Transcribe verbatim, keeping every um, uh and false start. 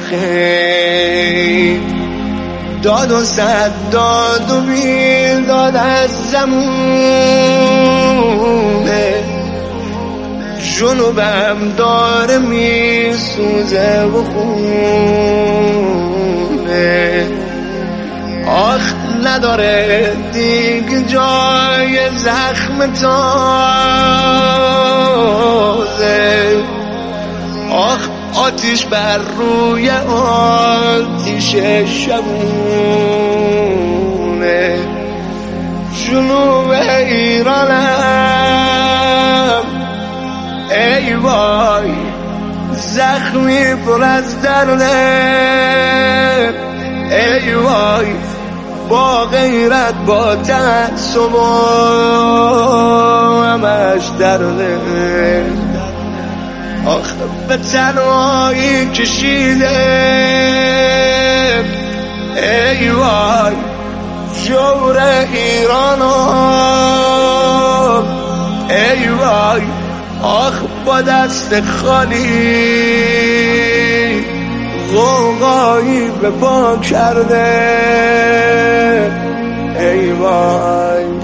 خیر داد و صد داد و بیداد از زمونه جنوبم داره می سوزه و خونه آخ نداره دیگه جای زخم تازه آخ آتیش بر روی آتیش شبونه جنوب ایرانم ای وای زخمی پر از درده ای وای با غیرت با تعصب همش درده آخ به تنهایی کشیده ای وای جور ایرانم ای وای آخ با دست خالی غوغایی به پا کرده ای وای